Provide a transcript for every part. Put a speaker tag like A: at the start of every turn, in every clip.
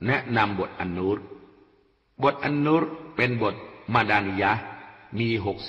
A: แนะนำบทอันนูรบทอันนูรเป็นบทมาดานิยะห์มี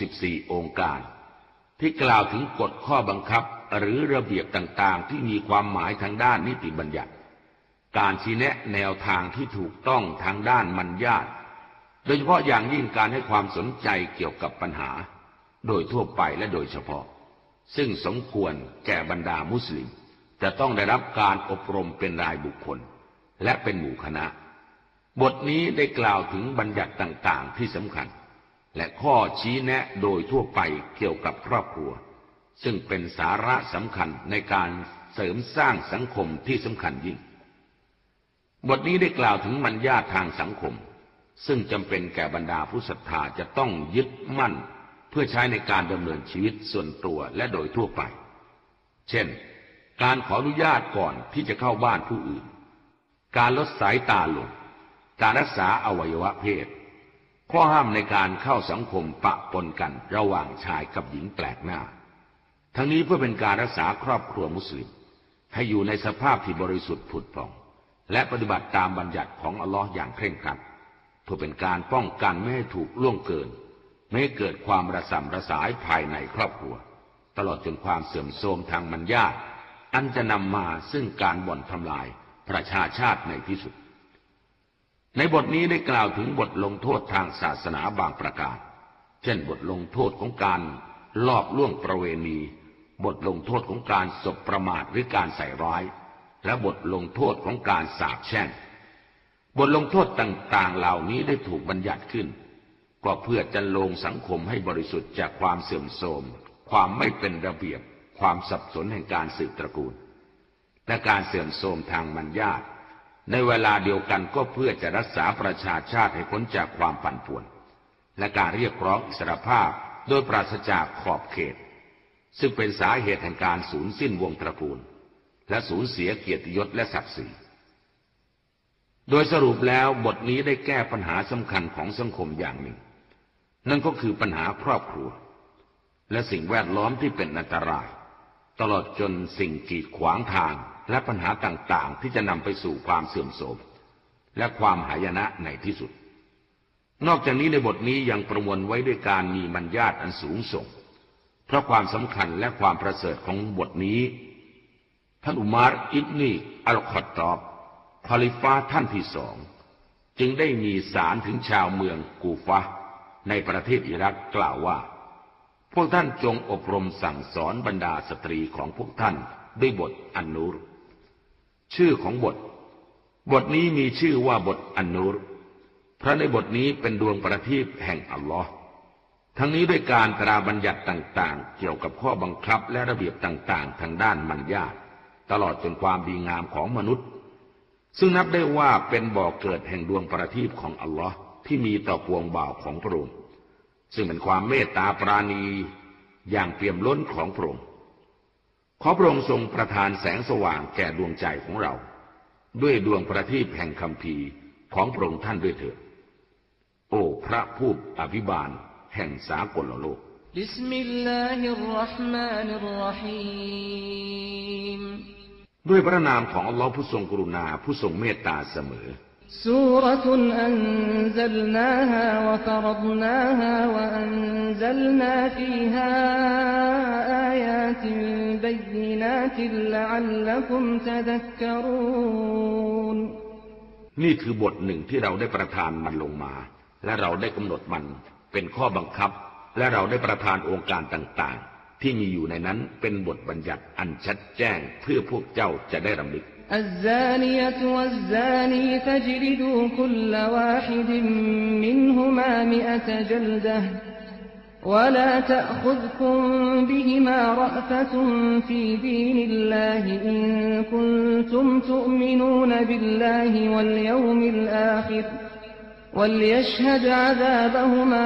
A: 64องค์การที่กล่าวถึงกฎข้อบังคับหรือระเบียบต่างๆที่มีความหมายทางด้านนิติบัญญัติการชี้แนะแนวทางที่ถูกต้องทางด้านมัญญาตโดยเฉพาะอย่างยิ่งการให้ความสนใจเกี่ยวกับปัญหาโดยทั่วไปและโดยเฉพาะซึ่งสมควรแก่บรรดามุสลิมจะต้องได้รับการอบรมเป็นรายบุคคลและเป็นหมู่คณะบทนี้ได้กล่าวถึงบัญญัติต่างๆที่สำคัญและข้อชี้แนะโดยทั่วไปเกี่ยวกับครอบครัวซึ่งเป็นสาระสำคัญในการเสริมสร้างสังคมที่สำคัญยิ่งบทนี้ได้กล่าวถึงมัญญาตทางสังคมซึ่งจำเป็นแก่บรรดาผู้ศรัทธาจะต้องยึดมั่นเพื่อใช้ในการดำเนินชีวิตส่วนตัวและโดยทั่วไปเช่นการขออนุญาตก่อนที่จะเข้าบ้านผู้อื่นการลดสายตาลงการรักษาอวัยวะเพศข้อห้ามในการเข้าสังคมปะปนกันระหว่างชายกับหญิงแปลกหน้าทั้งนี้เพื่อเป็นการรักษาครอบครัวมุสลิมให้อยู่ในสภาพที่บริสุทธิ์ผุดผ่องและปฏิบัติตามบัญญัติของอัลลอฮ์อย่างเคร่งครัดเพื่อเป็นการป้องกันไม่ให้ถูกล่วงเกินไม่ให้เกิดความระส่ำระสายภายในครอบครัวตลอดจนความเสื่อมโทรมทางมัญญาตอันจะนำมาซึ่งการบ่อนทำลายประชาชาติในที่สุดในบทนี้ได้กล่าวถึงบทลงโทษทางศาสนาบางประการเช่นบทลงโทษของการลอบล่วงประเวณีบทลงโทษของการสบประมาทหรือการใส่ร้ายและบทลงโทษของการสาปแช่งบทลงโทษต่างๆเหล่านี้ได้ถูกบัญญัติขึ้นก็เพื่อจะลงสังคมให้บริสุทธิ์จากความเสื่อมโทรมความไม่เป็นระเบียบความสับสนแห่งการสืบตระกูลและการเสื่อมโทรมทางมัญญาตในเวลาเดียวกันก็เพื่อจะรักษาประชาชาติให้พ้นจากความปั่นป่วนและการเรียกร้องอิสรภาพโดยปราศจากขอบเขตซึ่งเป็นสาเหตุแห่งการสูญสิ้นวงตระกูลและสูญเสียเกียรติยศและศักดิ์ศรีโดยสรุปแล้วบทนี้ได้แก้ปัญหาสำคัญของสังคมอย่างหนึ่งนั่นก็คือปัญหาครอบครัวและสิ่งแวดล้อมที่เป็นอันตรายตลอดจนสิ่งกีดขวางทางและปัญหาต่างๆที่จะนำไปสู่ความเสื่อมโทรมและความหายนะในที่สุดนอกจากนี้ในบทนี้ยังประมวลไว้ด้วยการมีมัญญาตอันสูงส่งเพราะความสำคัญและความประเสริฐของบทนี้ท่านอุมารอิบนีอัลคอตตอบคอลิฟะห์ท่านที่สองจึงได้มีสารถึงชาวเมืองกูฟะห์ในประเทศอิรักกล่าวว่าพวกท่านจงอบรมสั่งสอนบรรดาสตรีของพวกท่านด้วยบทอันนูรชื่อของบทนี้มีชื่อว่าบทอันนูรเพราะในบทนี้เป็นดวงประทีปแห่งอัลลอฮ์ทั้งนี้ด้วยการตราบัญญัติต่างๆเกี่ยวกับข้อบังคับและระเบียบต่างๆทางด้านมัญญาตตลอดจนความดีงามของมนุษย์ซึ่งนับได้ว่าเป็นบ่อเกิดแห่งดวงประทีปของอัลลอฮ์ที่มีต่อปวงบ่าวของพระองค์ซึ่งเป็นความเมตตาปราณีอย่างเปี่ยมล้นของพระองค์ขอพระองค์ทรงประทานแสงสว่างแก่ดวงใจของเราด้วยดวงประทีปแห่งคัมภีร์ของพระองค์ท่านด้วยเถิดโอ้พระผู้อภิบาลแห่งสากลโลกบิสมิลลาฮิรเราะห์มานิรเราะฮีมด้วยพระนามของอัลลอฮ์ผู้ทรงกรุณาผู้ทรงเมตตาเสมอ
B: ซูเราะตุนอันซัลนาฮาวะฟะรัฎนาฮาวะอันซัลนาฟีฮาอายาตินบัยยินาตินละอัลลักุมตะซักกะรูน
A: นี่คือบทหนึ่งที่เราได้ประทานมันลงมาและเราได้กำหนดมันเป็นข้อบังคับและเราได้ประทานองค์การต่างๆที่มีอยู่ในนั้นเป็นบทบัญญัติอันชัดแจ้งเพื่อพวกเจ้าจะได้รำลึก
B: الزانية والزاني فاجلدوا كل واحد منهما 100 جلدة ولا تأخذكم بهما رأفة في دين الله إن كنتم تؤمنون بالله واليوم الآخر وليشهد عذابهما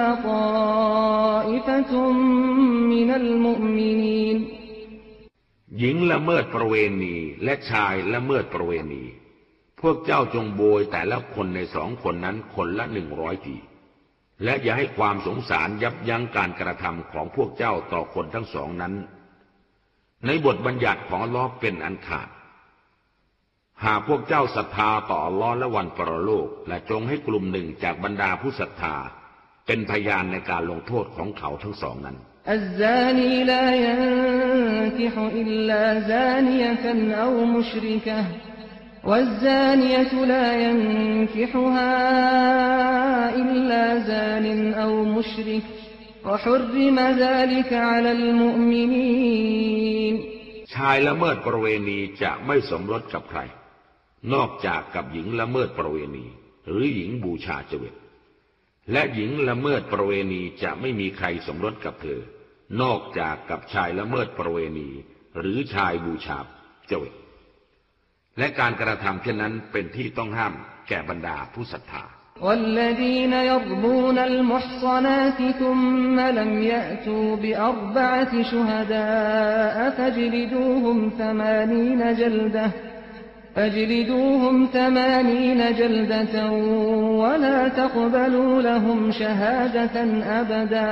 B: طائفة من المؤمنين
A: หญิงละเมิดประเวณีและชายละเมิดประเวณีพวกเจ้าจงโบยแต่ละคนใน2 คนนั้นคนละ100 ทีและอย่าให้ความสงสารยับยั้งการกระทำของพวกเจ้าต่อคนทั้ง2นั้นในบทบัญญัติของอัลเลาะห์เป็นอันขาดหากพวกเจ้าศรัทธาต่ออัลลอฮ์และวันปรโลกและจงให้กลุ่มหนึ่งจากบรรดาผู้ศรัทธาเป็นพยานในการลงโทษของเขาทั้งสองนั้น
B: الزاني لا ينكح إلا زانية أو مشركة والزانية لا ينكحها إلا زان أو مشرك وحرم ذلك على المؤمنين
A: ชายละเมิดประเวณีจะไม่สมรสกับใครนอกจากกับหญิงละเมิดประเวณีหรือหญิงบูชาเจวิตและหญิงละเมิดประเวณีจะไม่มีใครสมรสกับเธอนอกจากกับชายละเมิดประเวณีหรือชายบูชาเจวิตและการกระทำเช่นนั้นเป็นที่ต้องห้ามแก่บรรดาผู้ศรัทธา
B: والذين يرمون المحصنات ثم لم يأتوا بأربعة شهداء فاجلدوهم 80 جلدة ولا تقبلوا لهم شهادة أبدا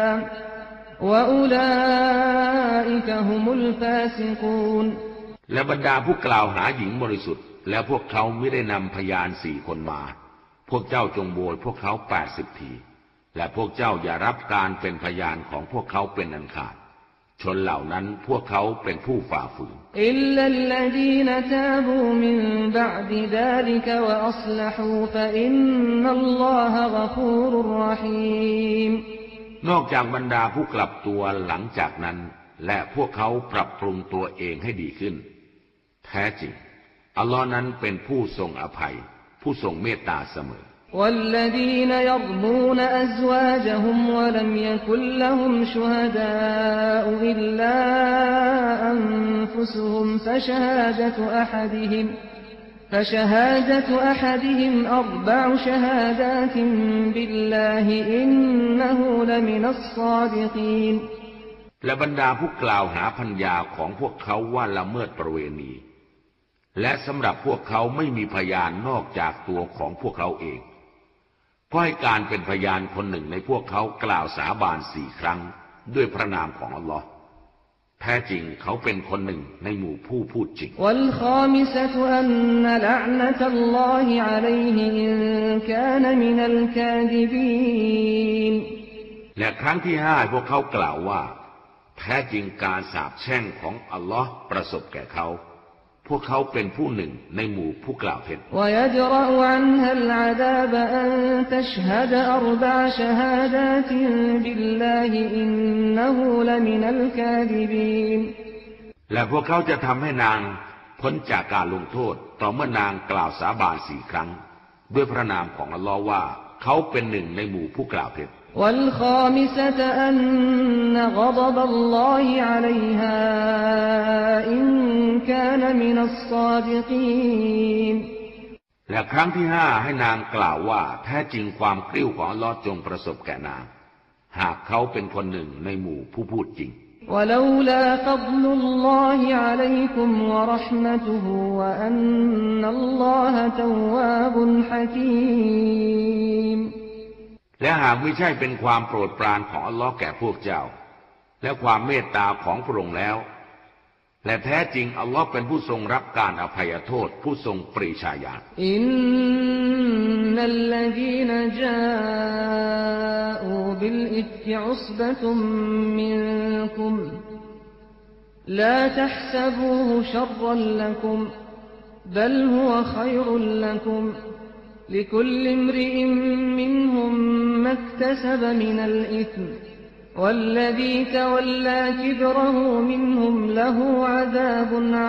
B: وأولئك هم الفاسقون
A: และบรรดาผู้กล่าวหาหญิงบริสุทธิ์และพวกเขาไม่ได้นำพยาน4 คนมาพวกเจ้าจงโบยพวกเขา80 ทีและพวกเจ้าอย่ารับการเป็นพยานของพวกเขาเป็นอันขาดชนเหล่านั้นพวกเขาเป็นผู้ฝ่าฝืน
B: อิลลัลลดีนตาบูมินบะอ์ดิซาลิกวะอัศลฮูฟะอินนัลลอฮะฆะฟูรุรเราะฮีม
A: นอกจากบรรดาผู้กลับตัวหลังจากนั้นและพวกเขาปรับปรุงตัวเองให้ดีขึ้นแท้จริงอัลลอฮ์นั้นเป็นผู้ทรงอภัยผู้ทรงเมตตาเสมอ
B: والذين يرمون أزواجهم ولم يكن لهم شهداء إلا أنفسهم فشهادة أحدهم 4 شهادات بالله إنه لمن الصادقين
A: และบรรดาผู้กล่าวหาภรรยาของพวกเขาว่าละเมิดประเวณีและสำหรับพวกเขาไม่มีพยานนอกจากตัวของพวกเขาเองก็ให้การเป็นพยานคนหนึ่งในพวกเขากล่าวสาบาน4 ครั้งด้วยพระนามของอัลลอฮ์แท้จริงเขาเป็นคนหนึ่งในหมู่ผู้พูดจริงและครั้งที่ 5พวกเขากล่าวว่าแท้จริงการสาปแช่งของอัลลอฮ์ประสบแก่เขาพวกเขาเป็นผู้หนึ่งในหมู่ผู้กล่าวเท็จและพวกเขาจะทำให้นางพ้นจากการลงโทษต่อเมื่อนางกล่าวสาบาน4 ครั้งด้วยพระนามของอัลลอฮ์ว่าเขาเป็นหนึ่งในหมู่ผู้กล่าวเท็จ
B: والخامسة أن غضب الله عليها إن كان من الصادقين
A: และครั้งที่ 5ให้นางกล่าวว่าแท้จริงความกริ้วของอัลเลาะห์จงประสบแก่นางหากเขาเป็นคนหนึ่งในหมู่ผู้พูดจริง
B: ولولا فضل الله عليكم ورحمته وأن الله تواب حكيم
A: และหากไม่ใช่เป็นความโปรดปรานของอัลลอฮ์แก่พวกเจ้าและความเมตตาของพระองค์แล้วและแท้จริงอัลลอฮ์เป็นผู้ทรงรับการอภัยโทษผู้ทรงปรีชาญาณ
B: อินนัลลดีนจาอูบิลอิฟกิอุศบะตุมมินกุมลาตัห์ซะบูฮุชัรรันละกุมบัลฮุวะค็อยรุนละกุมلكل امرئ منهم ما اكتسب من الإثم والذي تولى كبره منهم له عذاب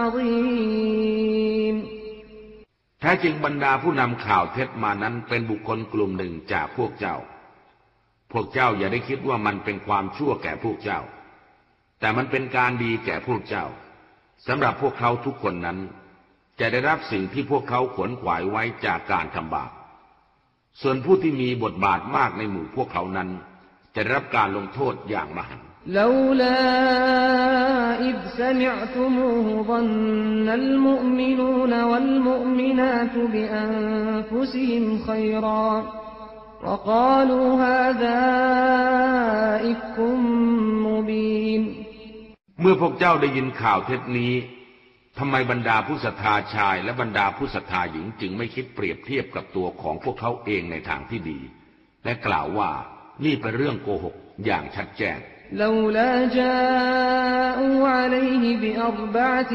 B: عظيم
A: แท้จริงบรรดาผู้นำข่าวเท็จมานั้นเป็นบุคคลกลุ่มหนึ่งจากพวกเจ้าอย่าได้คิดว่ามันเป็นความชั่วแก่พวกเจ้าแต่มันเป็นการดีแก่พวกเจ้าสำหรับพวกเขาทุกคนนั้นจะได้รับสิ่งที่พวกเขาขวนขวายไว้จากการทำบาปส่วนผู้ที่มีบทบาทมากในหมู่พวกเขานั้นจะได้รับการลงโทษอย่างมหันต์ลาลาอิซซะมิอ์ตุมูฮุซันนัลมุอ์มินูนวัลมุอ์มินาตบิอันฟุซิฮิมค็อยราวะกาลูฮาซาอิฟกุมมุบีนเมื่อพวกเจ้าได้ยินข่าวเท็จนี้ทำไมบรรดาผู้ศรัทธาชายและบรรดาผู้ศรัทธาหญิงจึงไม่คิดเปรียบเทียบกับตัวของพวกเขาเองในทางที่ดีและกล่าวว่านี่เป็นเรื่องโกหกอย่างชัดแจ้ง
B: لولا جاءوا عليه بأربعة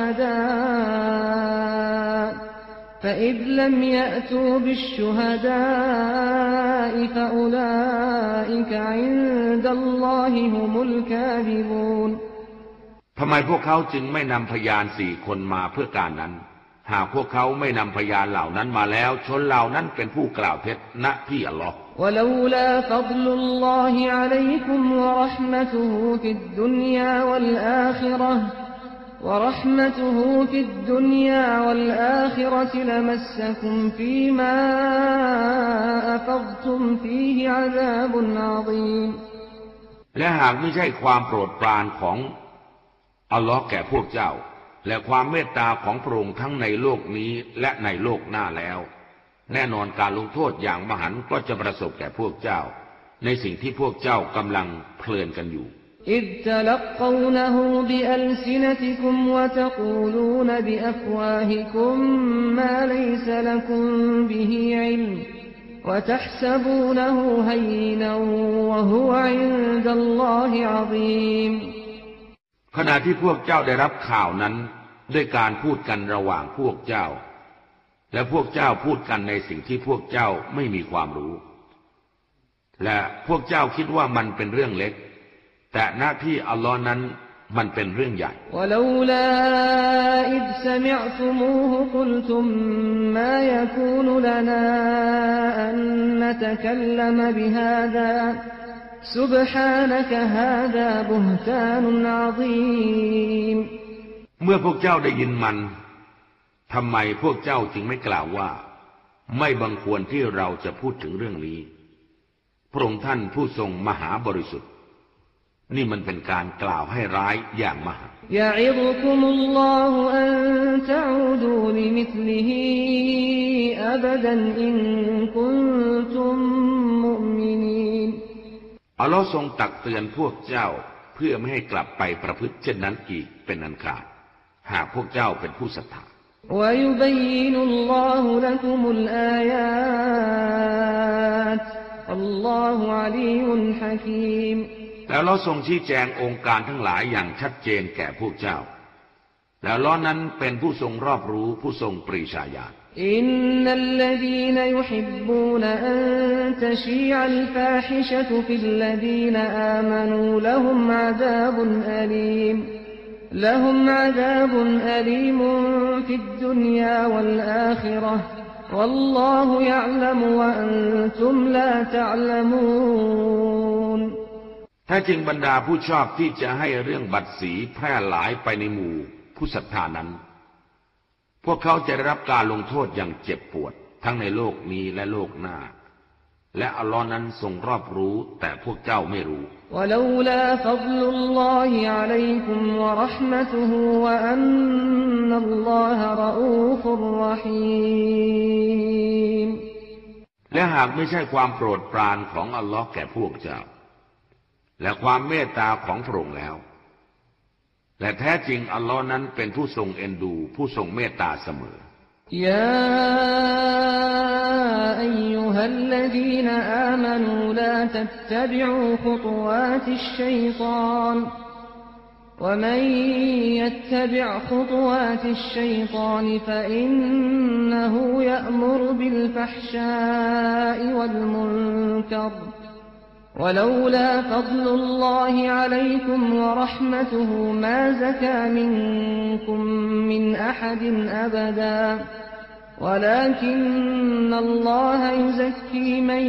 B: شهداء فإذ لم يأتوا بالشهداء فأولئك عند الله هم الكاذبون
A: ทำไมพวกเขาจึงไม่นำพยาน4 คนมาเพื่อการนั้นหากพวกเขาไม่นำพยานเหล่านั้นมาแล้วชนเหล่านั้นเป็นผู้กล่าวเท็จณที่อัลลอฮ์
B: ولولا فضل الله عليكم ورحمته في الدنيا والآخرة لمسكم فيما أفضتم فيه عذاب عظيم
A: และหากไม่ใช่ความโปรดปรานของอัลลอฮ์แก่พวกเจ้าและความเมตตาของพระองค์ทั้งในโลกนี้และในโลกหน้าแล้วแน่นอนการลงโทษอย่างมหันต์ก็จะประสบแก่พวกเจ้าในสิ่งที่พวกเจ้ากำลังเพลินกันอยู่
B: إذ تلقونه بألسنتكم وتقولون بأفواهكم ما ليس لكم به علم وتحسبونه هينا وهو عند الله عظيم
A: ขณะที่พวกเจ้าได้รับข่าวนั้นด้วยการพูดกันระหว่างพวกเจ้าและพวกเจ้าพูดกันในสิ่งที่พวกเจ้าไม่มีความรู้และพวกเจ้าคิดว่ามันเป็นเรื่องเล็กแต่หน้าที่อัลลอฮ์นั้นมันเป็นเรื่องใหญ่
B: ولولا إذ سمعتموه قلتم ما يكون لنا أن نتكلم بهذا سبحانك هذا بهتان عظيم
A: เมื่อพวกเจ้าได้ยินมันทำไมพวกเจ้าจึงไม่กล่าวว่าไม่บังควรที่เราจะพูดถึงเรื่องนี้พระองค์ท่านผู้ทรงมหาบริสุทธิ์นี่มันเป็นการกล่าวให้ร้ายอย่างมหันต์
B: ยะอิซุกุมุลลอฮุอันตะอูดูลิมิสลิฮิอับดันอินกุนตุมมุมินีน
A: อัลลอฮ์ทรงตักเตือนพวกเจ้าเพื่อไม่ให้กลับไปประพฤติเช่นนั้นอีกเป็นอันขาดหากพวกเจ้าเป็นผู้ศรัทธา
B: ويبين الله لكم الآيات الله عليم حكيم
A: แล้วเราทรงชี้แจงองค์การทั้งหลายอย่างชัดเจนแก่พวกเจ้าแล้วเรานั้นเป็นผู้ทรงรอบรู้ผู้ทรงปรีชาญาณ
B: อินนัลลซีนยุฮิบบูนอันตะชีอัลฟาฮิชะตุฟิลลซีนอามานูละฮุมอะซาบุนอะลีมلهم عذاب أليم في الدنيا والآخرة والله يعلم وأنتم لا تعلمون
A: แท้จริงบรรดาผู้ชอบที่จะให้เรื่องบัตรสีแพร่หลายไปในหมู่ผู้ศรัทธานั้นพวกเขาจะได้รับการลงโทษอย่างเจ็บปวดทั้งในโลกนี้และโลกหน้าและอัลลอฮ์นั้นทรงรอบรู้แต่พวกเจ้าไม่รู้
B: ولولا فضل الله عليكم ورحمته وأن الله رؤوف رحيم
A: และหากไม่ใช่ความโปรดปรานของอัลลอฮ์แก่พวกเจ้าและความเมตตาของพระองค์แล้วและแท้จริงอัลลอฮ์นั้นเป็นผู้ทรงเอ็นดูผู้ทรงเมตตาเสม
B: อยาอัยยูฮัลลซีนอามานูลาตัตตะบิอูขุตุวาติชชัยฏอนวะมันยัตตะบิอขุตุวาติชชัยฏอนฟะอินนะฮูยะมุรบิลฟัฮชาอิวัลมุนกัรولولا فضل الله عليكم ورحمته ما زكى منكم من أحد أبدا ولكن الله يزكي من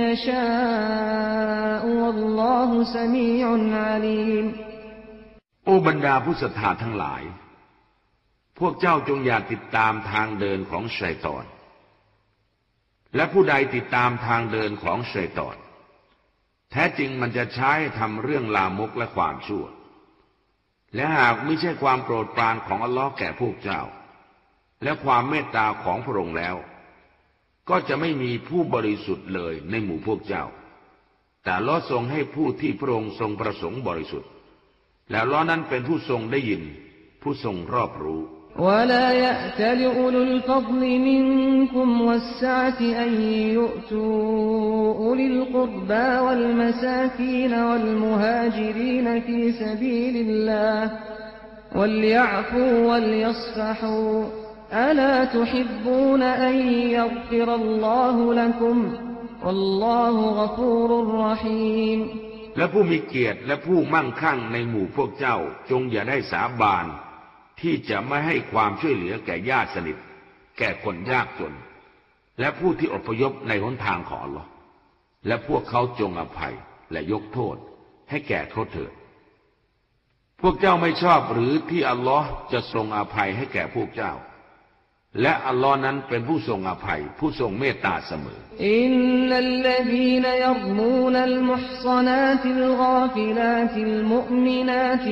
B: يشاء والله سميع عليم
A: โอ้บรรดาผู้ศรัทธาทั้งหลายพวกเจ้าจงอย่าติดตามทางเดินของชัยฏอนและผู้ใดติดตามทางเดินของชัยฏอนแท้จริงมันจะใช้ทำเรื่องลามกและความชั่วและหากไม่ใช่ความโปรดปรานของอัลลอฮ์แก่พวกเจ้าและความเมตตาของพระองค์แล้วก็จะไม่มีผู้บริสุทธิ์เลยในหมู่พวกเจ้าแต่อัลลอฮ์ทรงให้ผู้ที่พระองค์ทรงประสงค์บริสุทธิ์แล้วอัลลอฮ์นั้นเป็นผู้ทรงได้ยินผู้ทรงรอบรู้
B: ولا يأتل أولو الفضل منكم والسعة أن يؤتوا أولي القربى والمساكين والمهاجرين في سبيل الله وليعفوا وليصفحوا ألا تحبون أن يغفر الله لكم والله غفور رحيم
A: และผู้มีเกียรติและผู้มั่งคั่งในหมู่พวกเจ้าจงอย่าได้สาบานที่จะไม่ให้ความช่วยเหลือแก่ญาติสนิทแก่คนยากจนและผู้ที่อพยพในหนทางของอัลเลาะห์และพวกเขาจงอภัยและยกโทษให้แก่เขาเถิดพวกเจ้าไม่ชอบหรือที่อัลลอฮ์จะทรงอภัยให้แก่พวกเจ้าและอัลลอฮ์นั้นเป็นผู้ทรงอภัยผู้ทรงเมตตาเสมอ
B: อินนัลลซีนยัรมูนัลมุห์ศนาติลฆาฟิลาติลมุอ์มินาติ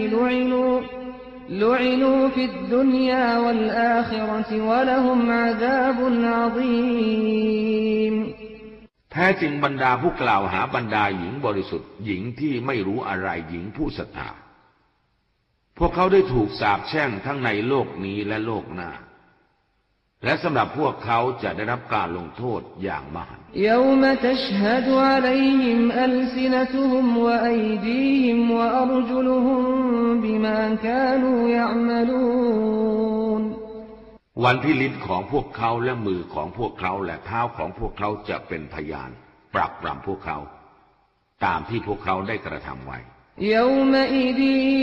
B: ลุอินูฟิดดุนยาวัลอาคิเราะติวะละฮุมอะซาบุนอะซีม
A: แท้จริงบรรดาผู้กล่าวหาบรรดาหญิงบริสุทธิ์หญิงที่ไม่รู้อะไรหญิงผู้ศรัทธาพวกเขาได้ถูกสาปแช่งทั้งในโลกนี้และโลกหน้าและสำหรับพวกเขาจะได้รับการลงโทษอย่างมหันต์ยอมตัชฮะดุอะลัยฮิมอัลซินะตุฮุมวะอัยดีฮิมวะอัรจุลุฮุมบิมากานูยะอ์มะลูนวันที่ลิ้นของพวกเขาและมือของพวกเขาและเท้าของพวกเขาจะเป็นพยานปรักปรำพวกเขาตามที่พวกเขาได้กระทำไว้يومئذ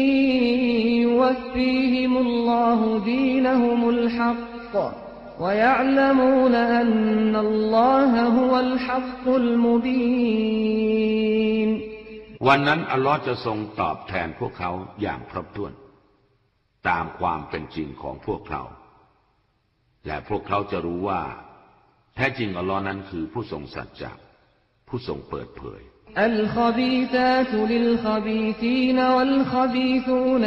A: يوفيهم الله دينهم الحق ويعلمون أن الله هو الحق المبين วันนั้นอัลลอฮ์จะทรงตอบแทนพวกเขาอย่างครบถ้วนตามความเป็นจริงของพวกเขาและพวกเขาจะรู้ว่าแท้จริงอัลลอฮ์นั้นคือผู้ทรงสัจจะผู้ทรงเปิดเผยالخبيثات للخبيثين والخبيثون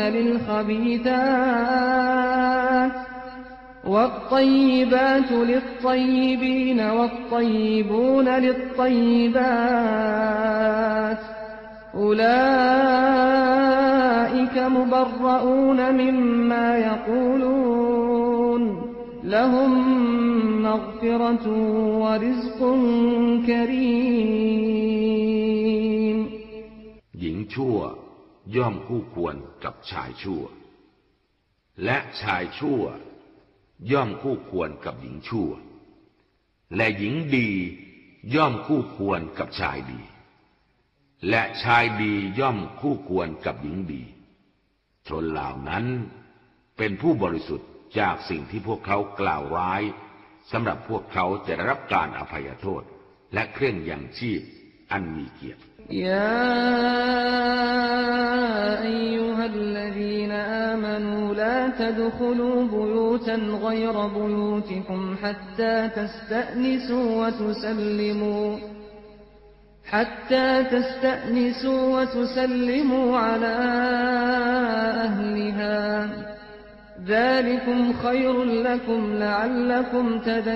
A: للخبيثات والطيبات للطيبين والطيبون للطيبات أولئك مبرؤون مما يقولون لهم مغفرة ورزق كريم หญิงชั่วย่อมคู่ควรกับชายชั่วและชายชั่วย่อมคู่ควรกับหญิงชั่วและหญิงดีย่อมคู่ควรกับชายดีและชายดีย่อมคู่ควรกับหญิงดีชนเหล่านั้นเป็นผู้บริสุทธิ์จากสิ่งที่พวกเขากล่าวร้ายสำหรับพวกเขาจะได้รับการอภัยโทษและเครื่องยังชีพอันมีเกียรติยาอัยยูฮัลลซีนอามานูลาตัดคุลูบุยูตันฆอยรบุยูติคุมฮัตตาตัสตะนิซูวะตุซัลลิมูحتى تستأنسوا وتسلموا على أهلها ذلكم خير لكم لعلكم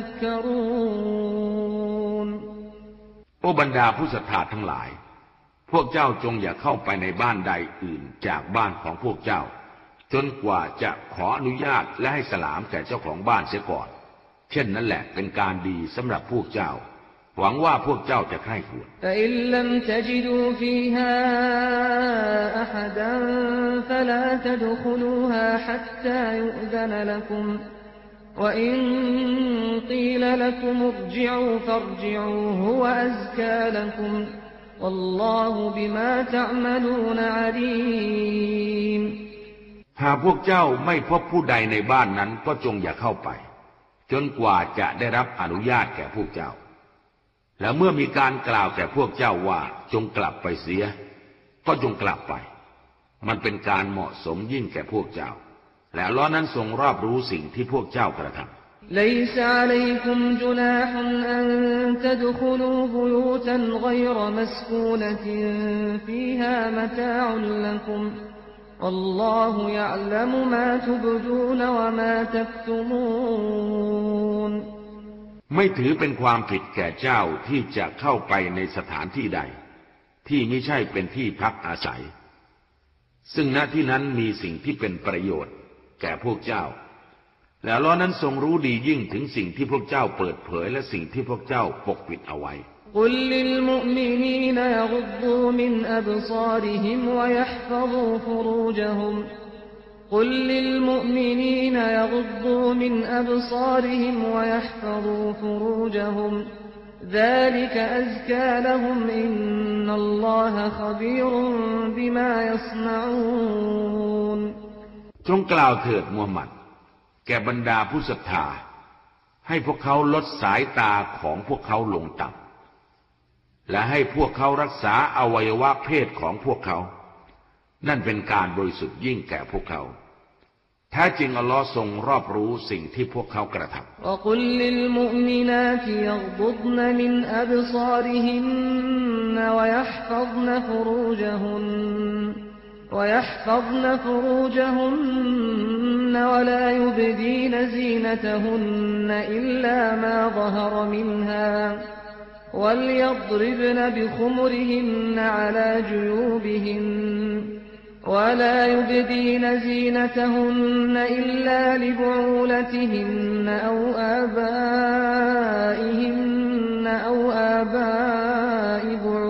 A: تذكرون โอบรรดาผู้ศรัทธาทั้งหลายพวกเจ้าจงอย่าเข้าไปในบ้านใดอื่นจากบ้านของพวกเจ้าจนกว่าจะขออนุญาตและให้สลามแก่เจ้าของบ้านเสียก่อนเช่นนั้นแหละเป็นการดีสำหรับพวกเจ้าหวังว่าพวกเจ้าจะใคร่ครวญفإن لم تجدوا فيها أحدا فلا تدخلوها حتى يؤذن لكم وإن قيل لكم ارجعوا فارجعوا هو أزكى لكم والله بما تعملون عليم หากพวกเจ้าไม่พบผู้ใดในบ้านนั้นก็จงอย่าเข้าไปจนกว่าจะได้รับอนุญาตแก่พวกเจ้าและเมื่อมีการกล่าวแก่พวกเจ้าว่าจงกลับไปเสียก็จงกลับไปมันเป็นการเหมาะสมยิ่งแก่พวกเจ้าและอัลเลาะห์นั้นทรงรอบรู้สิ่งที่พวกเจ้ากระทำ ليس عليكم جناح أن تدخلوا بيوتا غير مسكونة فيها متاع لكم والله يعلم ما تبدون وما تكتمونไม่ถือเป็นความผิดแก่เจ้าที่จะเข้าไปในสถานที่ใดที่ไม่ใช่เป็นที่พักอาศัยซึ่งณที่นั้นมีสิ่งที่เป็นประโยชน์แก่พวกเจ้าและอัลเลาะห์นั้นทรงรู้ดียิ่งถึงสิ่งที่พวกเจ้าเปิดเผยและสิ่งที่พวกเจ้าปกปิดเอาไว้
B: قل للمؤمنين يغضوا من أبصارهم ويحفظوا فروجهم قل للمؤمنين يغضوا من أبصارهم ويحفظوا فروجهم ذلك أزكى لهم إن الله خبير بما يصنعون
A: จงกล่าวเถิดมูฮัมหมัดแก่บรรดาผู้ศรัทธาให้พวกเขาลดสายตาของพวกเขาลงต่ำและให้พวกเขารักษาอวัยวะเพศของพวกเขานั่นเป็นการบริสุทธิ์ยิ่งแก่พวกเขาแท้จริงอัลลอฮ์ทรงรอบรู้สิ่งที่พวกเขากระทำ
B: ويحفظن فروجهن ولا يبدين زينتهن إلا ما ظهر منها وليضربن بخمرهن على جيوبهن ولا يبدين زينتهن إلا لبعولتهن أو آبائهن أو آباء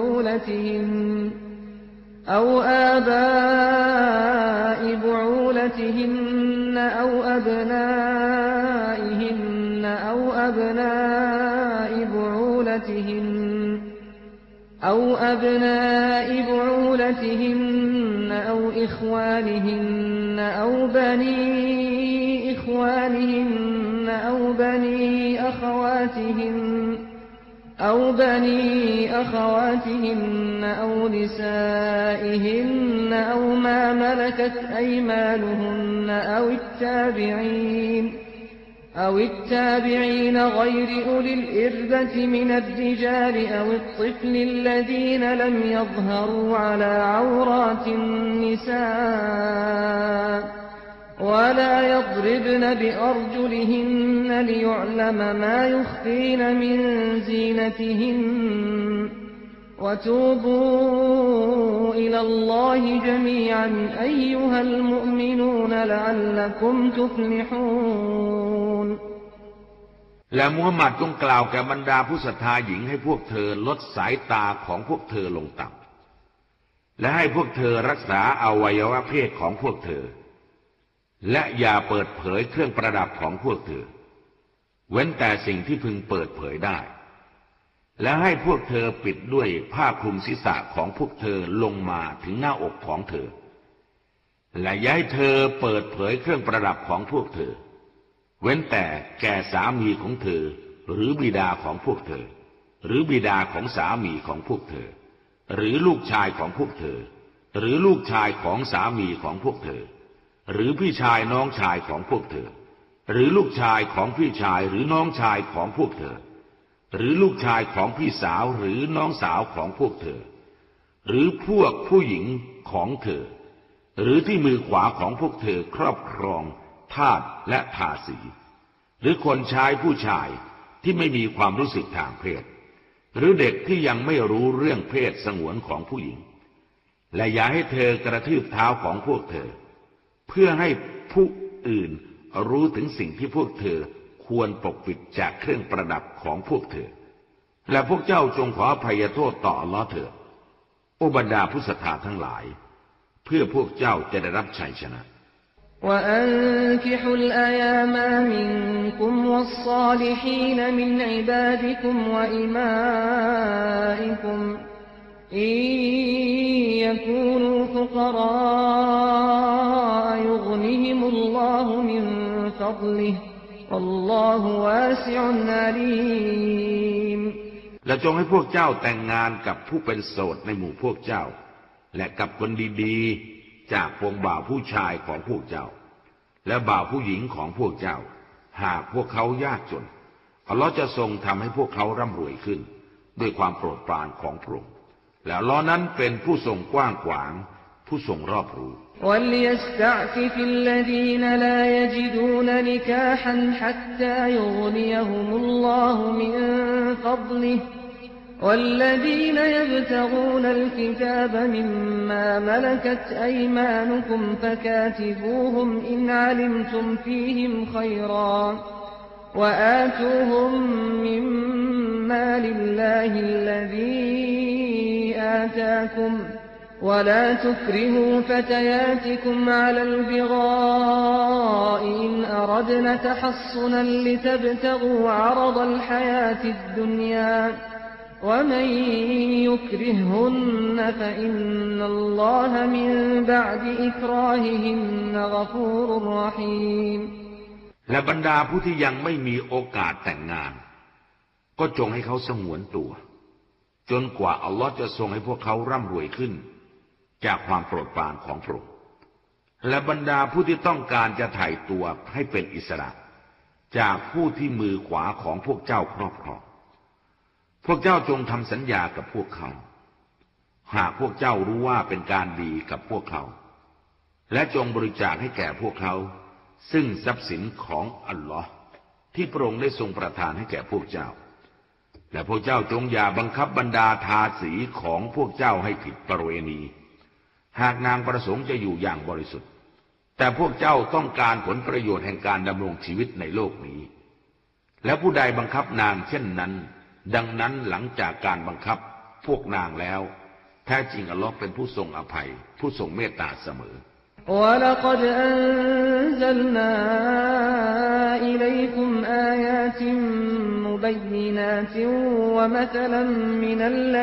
B: بعولتهن أو أبنائهن أو أبناء بعولتهن أو إخوانهن أو بني إخوانهن أو بني أخواتهن أو نسائهن أو ما ملكت أيمانهن أو التابعين غير أولي الإربة من الرجال أو الطفل الذين لم يظهروا على عورات النساء ولا يضربن بأرجلهن ليعلم ما يخفين من زينتهن وتوبوا إلى الله جميعا أيها المؤمنون لعلكم تفلحون
A: และมูฮัมหมัดจงกล่าวแก่บรรดาผู้ศรัทธาหญิงให้พวกเธอลดสายตาของพวกเธอลงต่ำและให้พวกเธอรักษาอวัยวะเพศของพวกเธอและอย่าเปิดเผยเครื่องประดับของพวกเธอเว้นแต่สิ่งที่พึงเปิดเผยได้และให้พวกเธอปิดด้วยผ้าคลุมศีรษะของพวกเธอลงมาถึงหน้าอกของเธอและอย่าให้เธอเปิดเผยเครื่องประดับของพวกเธอเว้นแต่แก่สามีของเธอหรือบิดาของพวกเธอหรือบิดาของสามีของพวกเธอหรือลูกชายของพวกเธอหรือลูกชายของสามีของพวกเธอหรือพี่ชายน้องชายของพวกเธอหรือลูกชายของพี่ชายหรือน้องชายของพวกเธอหรือลูกชายของพี่สาวหรือน้องสาวของพวกเธอหรือพวกผู้หญิงของเธอหรือที่มือขวาของพวกเธอครอบครองทาสและทาสีหรือคนใช้ผู้ชายที่ไม่มีความรู้สึกทางเพศหรือเด็กที่ยังไม่รู้เรื่องเพศสงวนของผู้หญิงและอย่าให้เธอกระทืบเท้าของพวกเธอเพื่อให้ผู้อื่นรู้ถึงสิ่งที่พวกเธอควรปกปิดจากเครื่องประดับของพวกเธอและพวกเจ้าจงขออภัยโทษต่ออัลเลาะห์เถิดโอบรรดาผู้ศรัทธาทั้งหลายเพื่อพวกเจ้าจะได้รับชัยชนะ
B: وأنكحوا الأيام منكم والصالحين من عبادكم وإمائكم إن يكونوا فقراء يغنهم الله من فضله والله واسع عليم
A: และจงให้พวกเจ้าแต่งงานกับผู้เป็นโสดในหมู่พวกเจ้าและกับคนดีๆจากพวกบ่าวผู้ชายของพวกเจ้าและบ่าวผู้หญิงของพวกเจ้าหากพวกเขายากจนอัลเลาะห์จะทรงทำให้พวกเขาร่ำรวยขึ้นด้วยความโปรดปรานของพระองค์และอัลเลาะห์นั้นเป็นผู้ทรงกว้างขวางผู้ทรงรอบรู้
B: وَلْيَسْتَعْفِفِ الَّذِينَ لَا يَجِدُونَ نِكَاحًا حَتَّى يُغْنِيَهُمُ اللَّهُ مِن فَضْلِهِ والذين يبتغون الكتاب مما ملكت أيمانكم فكاتبوهم إن علمتم فيهم خيرا وآتوهم مما لله الذي آتاكم ولا تكرهوا فتياتكم على البغاء إن أردنا تحصنا لتبتغوا عرض الحياة الدنيا ومن يكرههن فإن الله من بعد إكراههن غفور رحيم
A: และบรรดาผู้ที่ยังไม่มีโอกาสแต่งงานก็จงให้เขาสงวนตัวจนกว่าอัลลอฮ์จะทรงให้พวกเขาร่ำรวยขึ้นจากความโปรดปรานของพระองค์และบรรดาผู้ที่ต้องการจะไถ่ตัวให้เป็นอิสระจากผู้ที่มือขวาของพวกเจ้าครอบครองพวกเจ้าจงทำสัญญากับพวกเขาหากพวกเจ้ารู้ว่าเป็นการดีกับพวกเขาและจงบริจาคให้แก่พวกเขาซึ่งทรัพย์สินของอัลลอฮ์ที่พระองค์ได้ทรงประทานให้แก่พวกเจ้าและพวกเจ้าจงอย่าบังคับบรรดาทาสีของพวกเจ้าให้ผิดประเวณีหากนางประสงค์จะอยู่อย่างบริสุทธิ์แต่พวกเจ้าต้องการผลประโยชน์แห่งการดำรงชีวิตในโลกนี้และผู้ใดบังคับนางเช่นนั้นดังนั้นหลังจากการบังคับพวกนางแล้วแท้จริงอัลลอฮ์เป็นผู้ทรงอภัยผู้ทรงเมตตาเสมอ
B: وَلَقَدْ أَنزَلْنَا إِلَيْكُمْ آيَاتٍ مُبَيِّنَاتٍ وَمَثَلًا مِنَ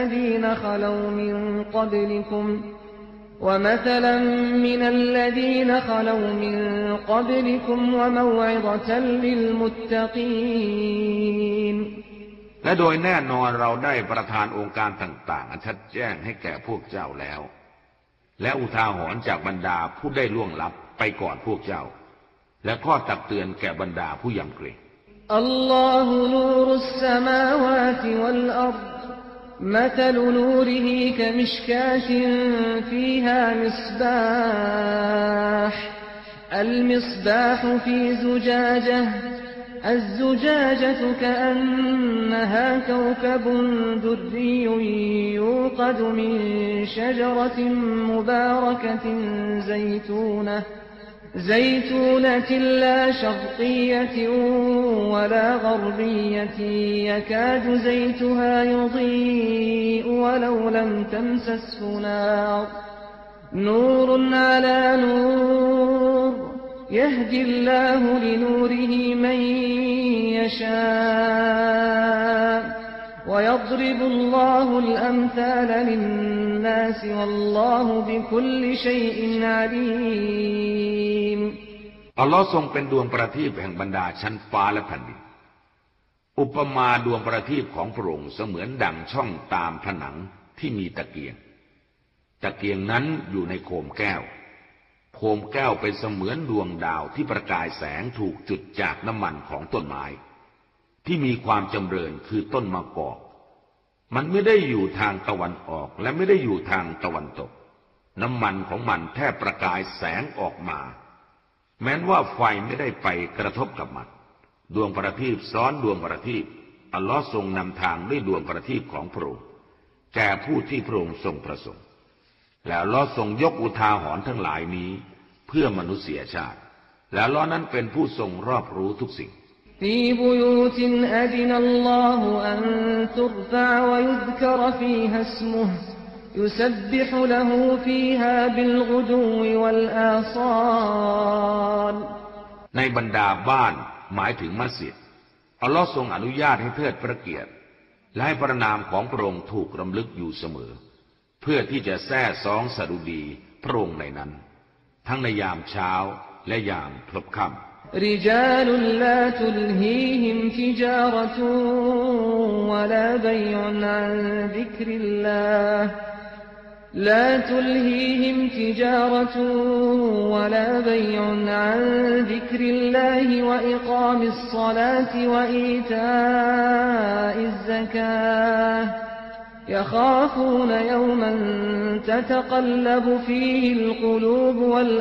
B: الَّذِينَ خَلَوْا مِن قَبْلِكُمْ وَمَوْعِظَةً لِّلْمُتَّقِينَ
A: และโดยแน่นอนเราได้ประทานองค์การต่างๆอันชัดแจ้งให้แก่พวกเจ้าแล้วและอุทาหรณ์จากบรรดาผู้ได้ล่วงลับไปก่อนพวกเจ้าและข้อตักเตือนแก่บรรดาผู้ยำเกรง
B: อัลลอฮุนูรุสสมาวาติวัลอัรฎمثل نوره كمشكاة فيها مصباح المصباح في زجاجة الزجاجة كأنها كوكب دري يوقد من شجرة مباركة زيتونة لا شرقية ولا غربية يكاد زيتها يضيء ولو لم تمسسه نور على نور يهدي الله لنوره من يشاء ويضرب الله الأمثال للناس والله بكل شيء عليم
A: อัลลอฮ์ทรงเป็นดวงประทีปแห่งบรรดาชั้นฟ้าและแผ่นดินอุปมาดวงประทีปของพระองค์เสมือนดั่งช่องตามผนังที่มีตะเกียงนั้นอยู่ในโคมแก้วโคมแก้วเป็นเสมือนดวงดาวที่ประกายแสงถูกจุดจากน้ำมันของต้นไม้ที่มีความจำเริญคือต้นมะกอกมันไม่ได้อยู่ทางตะวันออกและไม่ได้อยู่ทางตะวันตกน้ำมันของมันแทบประกายแสงออกมาแม้นว่าไฟไม่ได้ไปกระทบกับมันดวงประทีปซ้อนดวงประทีปอัลลอฮ์ทรงนำทางด้วยดวงประทีปของพระองค์แก่ผู้ที่พระองค์ทรงประสงค์แล้วอัลลอฮ์ทรงยกอุทาหรณ์ทั้งหลายนี้เพื่อมนุษยชาติและอัลลอฮ์นั้นเป็นผู้ทรงรอบรู้ทุกสิ่ง
B: في بيوت أذن الله أن ترفع ويذكر فيها اسمه يسبح له فيها بالغدو والآصال
A: ในบรรดาบ้านหมายถึงมัสยิดอัลลอฮ์ทรงอนุญาตให้เทิดพระเกียรติและให้พระนามของพระองค์ถูกรำลึกอยู่เสมอเพื่อที่จะแซ่ซ้องสดุดีพระองค์ในนั้นทั้งในยามเช้าและยามพลบค่ำ
B: رجال لا تلهيهم تجارة ولا بيع عن ذكر الله لا تلهيهم تجارة ولا بيع عن ذكر الله وإقام الصلاة وإيتاء الزكاة يخافون يوما تتقلب فيه القلوب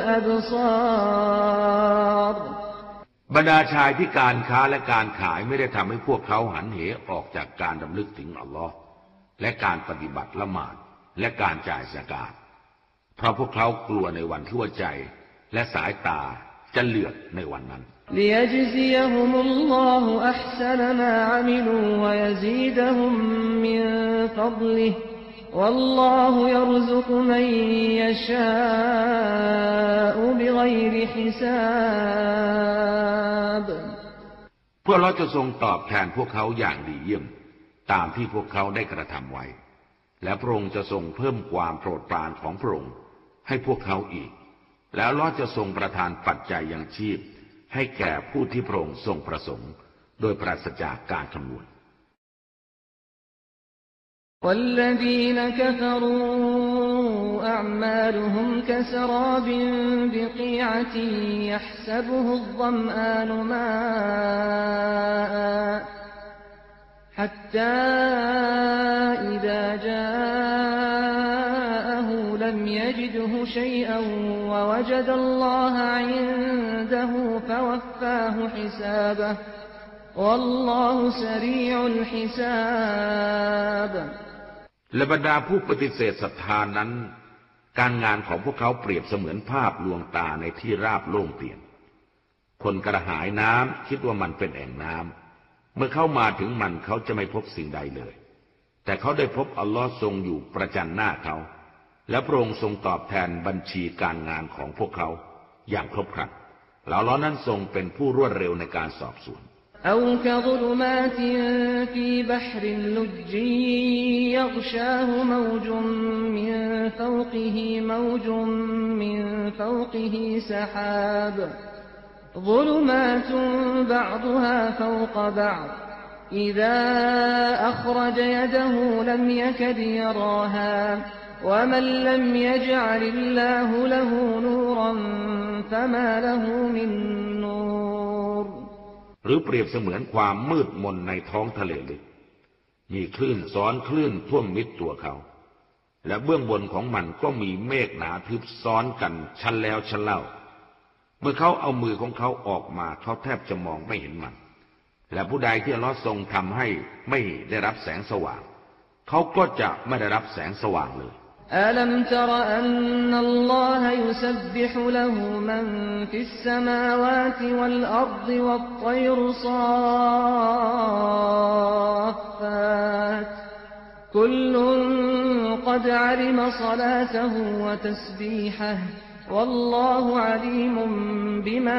B: والأبصار
A: บรรดาชายที่การค้าและการขายไม่ได้ทำให้พวกเขาหันเหออกจากการรำลึกถึงอัลลอฮ์และการปฏิบัติละหมาดและการจ่ายซะกาตเพราะพวกเขากลัวในวันที่หัวใจและสายตาจะเลือกในวันนั้น
B: ليجزيهم الله أحسن ما عملوا ويزيدهم من فضله والله يرزق من يشاء بغير حساب
A: เพื่อเราจะทรงตอบแทนพวกเขาอย่างดีเยี่ยมตามที่พวกเขาได้กระทำไว้และพระองค์จะทรงเพิ่มความโปรดปรานของพระองค์ให้พวกเขาอีกแล้วเราจะทรงประทานปัจจัยยังชีพให้แก่ผู้ที่พระองค์ทรงประสงค์โดยปราศจากการคำนวณ
B: والذين كفروا أعمالهم كسراب بقيعة يحسبه الظمآن ماء حتى إذا جاءه لم يجده شيئا ووجد الله عنده فوفاه حسابه والله سريع الحساب
A: และบรรดาผู้ปฏิเสธศรัทธานั้นการงานของพวกเขาเปรียบเสมือนภาพลวงตาในที่ราบโล่งเปลี่ยนคนกระหายน้ำคิดว่ามันเป็นแอ่งน้ำเมื่อเข้ามาถึงมันเขาจะไม่พบสิ่งใดเลยแต่เขาได้พบอัลลอฮ์ทรงอยู่ประจันหน้าเขาและพระองค์ทรงตอบแทนบัญชีการงานของพวกเขาอย่างครบครันแล้วอัลลอฮ์นั้นทรงเป็นผู้รวดเร็วในการสอบสวน
B: أو كظلمات في بحر لجي يغشاه موج من فوقه موج من فوقه سحاب ظلمات بعضها فوق بعض إذا أخرج يده لم يكد يراها ومن لم يجعل الله له نورا فما له من نور
A: หรือเปรียบเสมือนความมืดมนในท้องทะเลลึกมีคลื่นซ้อนคลื่นท่วมมิดตัวเขาและเบื้องบนของมันก็มีเมฆหนาทึบซ้อนกันชั้นแล้วชั้นเล่าเมื่อเขาเอามือของเขาออกมาเขาแทบจะมองไม่เห็นมันและผู้ใดที่อัลเลาะห์ทรงทำให้ไม่ได้รับแสงสว่างเขาก็จะไม่ได้รับแสงสว่างเลย
B: ألم تر أن الله يسبح له من في السماوات والأرض والطير صافات كل قد علم صلاته وتسبيحه والله عليم بما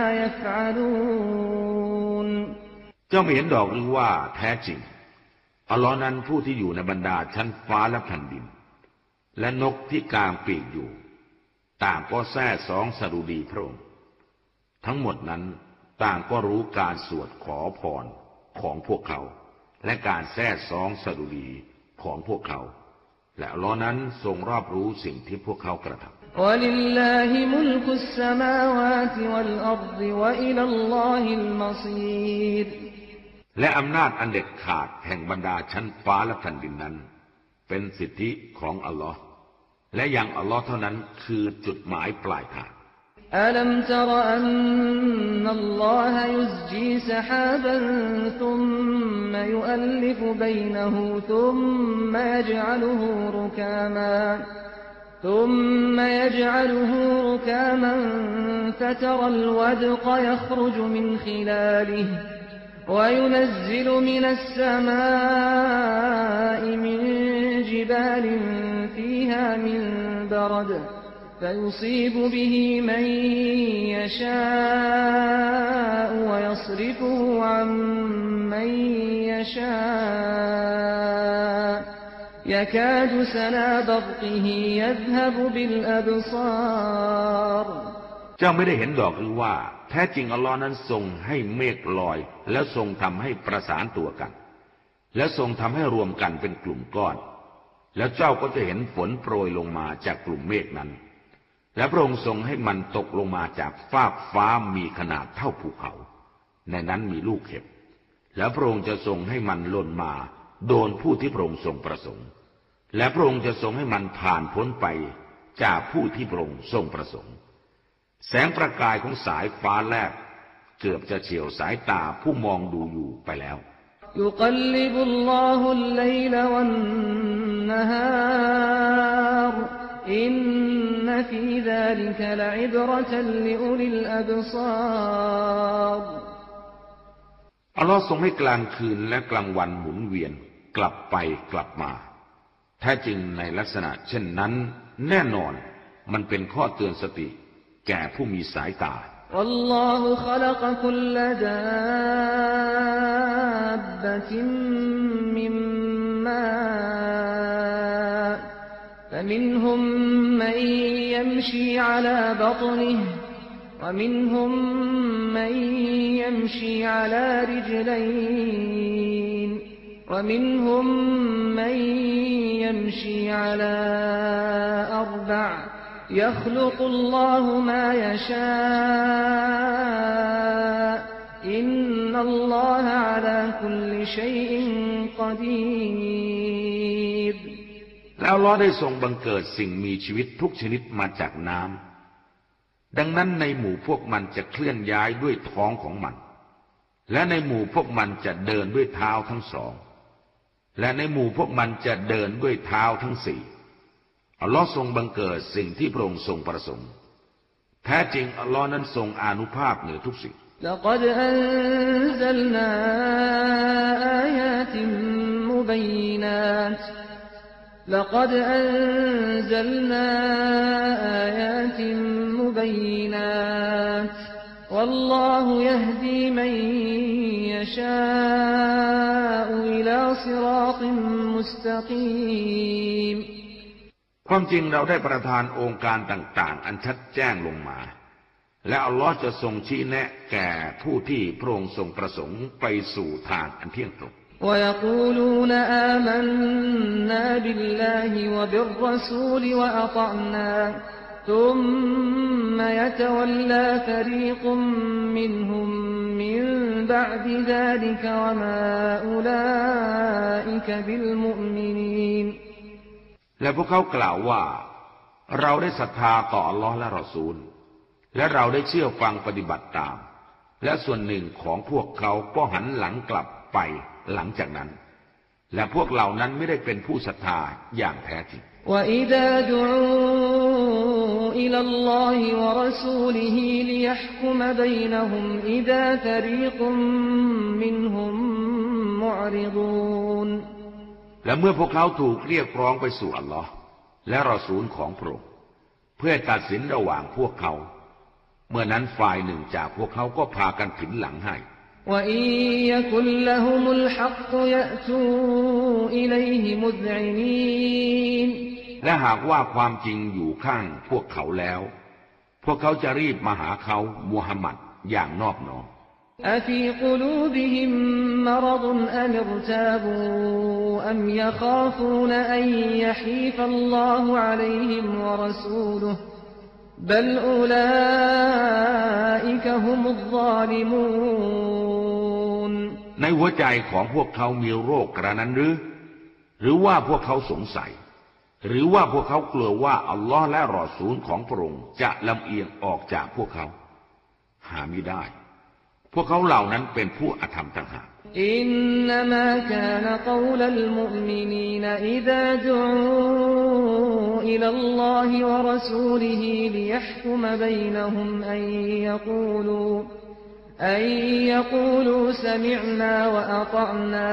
B: يفعلون
A: เจ้าไม่เห็นดอกหรือว่าแท้จริงอัลลอฮ์นั้นผู้ที่อยู่ในบรรดาชั้นฟ้าและแผ่นดินและนกที่กางปีกอยู่ต่างก็แซ่ซองสดุดีพระองค์ทั้งหมดนั้นต่างก็รู้การสวดขอพรของพวกเขาและการแซ่ซองสดุดีของพวกเขาและอัลเลาะห์นั้นทรงรอบรู้สิ่งที่พวกเขากระทำ
B: وَلِلَّهِ مُلْكُ السَّمَاوَاتِ وَالْأَرْضِ وَإِلَى اللَّهِ الْمَصِيرُ
A: และอำนาจอันเด็ดขาดแห่งบรรดาชั้นฟ้าและแผ่นดินนั้นเป็นสิทธิของอัลลอฮ์และยังอัลลอฮ์เท่านั้นคือจุดหมายปลายทาง
B: أَلَمْ تَرَ أَنَّ اللَّهَ يُزْجِي سَحَابًا ثُمَّ يُؤَلِّفُ بَيْنَهُ ثُمَّ يَجْعَلُهُ رُكَامًا فَتَرَى الْوَدْقَ يَخْرُجُ مِنْ خِلَالِهِ وَيُنَزِّلُ مِنَ السَّمَاءِ مِنْ جِبَالٍ فِيهَا مِنْ بَرَدٍ فيصيب به من يشاء ويصرفه عن من يشاء يكاد سنا برقه يذهب بالأبصار
A: เจ้าไม่ได้เห็นดอกหรือว่าแท้จริงอัลลอฮ์นั้นทรงให้เมฆลอยแล้วทรงทำให้ประสานตัวกันและทรงทำให้รวมกันเป็นกลุ่มก้อนแล้วเจ้าก็จะเห็นฝนโปรยลงมาจากกลุ่มเมฆนั้นและพระองค์ทรงให้มันตกลงมาจากฟากฟ้ามีขนาดเท่าภูเขาในนั้นมีลูกเห็บแล้วพระองค์จะทรงให้มันหล่นมาโดนผู้ที่พระองค์ทรงประสงค์และพระองค์จะทรงให้มันผ่านพ้นไปจากผู้ที่พระองค์ทรงประสงค์แสงประกายของสายฟ้าแลบเกือบจะเฉียวสายตาผู้มองดูอยู่ไปแล้ว
B: يقلب الله الليل والنهار النهار إن في ذلك لعبرة لأولي الأبصار
A: อัลลอฮ์ทรงให้กลางคืนและกลางวันหมุนเวียนกลับไปกลับมาแท้จริงในลักษณะเช่นนั้นแน่นอนมันเป็นข้อเตือนสติแก่ผู้มีสายตา
B: والله خلق كل دابة من ماء فمنهم من يمشي على بطنه ومنهم من يمشي على رجلين ومنهم من يمشي على أربع يخلق الله ما يشاء إن الله على كل شيء قدير
A: แล้วอัลเลาะห์ได้ทรงบังเกิดสิ่งมีชีวิตทุกชนิดมาจากน้ำดังนั้นในหมู่พวกมันจะเคลื่อนย้ายด้วยท้องของมันและในหมู่พวกมันจะเดินด้วยเท้าทั้งสองและในหมู่พวกมันจะเดินด้วยเท้าทั้งสี่อัลลอฮ์ทรงบังเกิดสิ่งที่พระองค์ทรงประสงค์แท้จริงอัลลอฮ์นั้นทรงอานุภาพเหนือทุกสิ่ง
B: لقد أنزلنا آيات مبينات لقد أنزلنا آيات مبينات والله يهدي من يشاء إلى صراط مستقيم
A: ความจริงเราได้ประทานองค์การต่างๆอันชัดแจ้งลงมาและอัลลอฮ์จะทรงชี้แนะแก่ผู้ที่พระองค์ทรงประสงค์ไปสู่ทางอันเที่ยงตรง
B: ويقولون آمنا بالله وبالرسول وأطعنا ثم يتولى فريق منهم من بعد ذلك وما أولئك بالمؤمنين
A: และพวกเขากล่าวว่าเราได้ศรัทธาต่ออัลลอฮ์และรอซูลและเราได้เชื่อฟังปฏิบัติตามและส่วนหนึ่งของพวกเขาก็หันหลังกลับไปหลังจากนั้นและพวกเหล่านั้นไม่ได้เป็นผู้ศรัทธาอย่างแท้จริง
B: وإذا دعوا إلى الله ورسوله ليحكم بينهم إذا فريق منهم معرضون
A: และเมื่อพวกเขาถูกเรียกร้องไปสู่อัลลอฮ์และรอซูลของพระองค์เพื่อตัดสินระหว่างพวกเขาเมื่อนั้นฝ่ายหนึ่งจากพวกเขาก็พากันผินหลังให้
B: وإن يكن لهم الحق يأتوا إليه مذعنين
A: และหากว่าความจริงอยู่ข้างพวกเขาแล้วพวกเขาจะรีบมาหาเขามุฮัมมัดอย่างนอบน้อม
B: أفي قلوبهم مرض أم ارتابوا أم يخافون أن يحيف الله عليهم ورسوله بل أولئك هم الظالمون
A: ในหัวใจของพวกเขามีโรคกระนั้นหรือว่าพวกเขาสงสัยหรือว่าพวกเขากลัวว่าอัลลอฮ์และรอซูลของพระองค์จะลำเอียงออกจากพวกเขาหาไม่ได้พวกเขาเหล่านั้นเป็นผู้อธรรมต่างหาก
B: إنما كان قول المؤمنين إذا دعوا إلى الله ورسوله ليحكم بينهم أن يقولوا سمعنا وأطعنا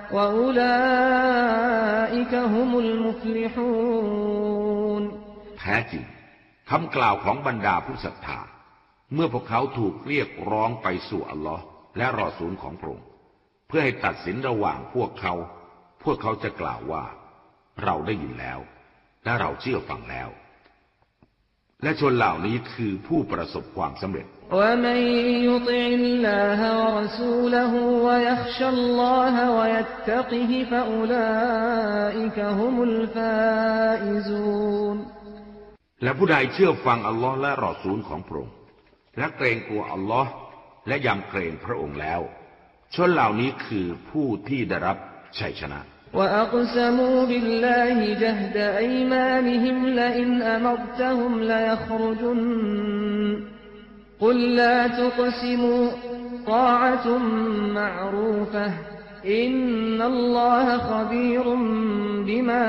B: وأولئك هم المفلحون
A: แท้จริงคำกล่าวของบรรดาผู้ศรัทธาเมื่อพวกเขาถูกเรียกร้องไปสู่อัลลอฮ์และรอซูลของพระองค์เพื่อให้ตัดสินระหว่างพวกเขาจะกล่าวว่าเราได้ยินแล้วและเราเชื่อฟังแล้วและชนเหล่านี้คือผู้ประสบความสำเร็จ
B: ومن يطع الله ورسوله ويخش الله ويتقه فأولئك هم الفائزون
A: และผู้ใดเชื่อฟังอัลลอฮ์และรอซูลของพระองค์และเกรงกลัวอัลลอฮ์และยำเกรงพระองค์แล้วชนเหล่านี้คือผู้ที่ได้รับชัยชนะ
B: وأقسموا بالله جهد أيمانهم لئن أمرتهم ليخرجن قل لا تقسموا طاعة معروفة إن الله خبير بما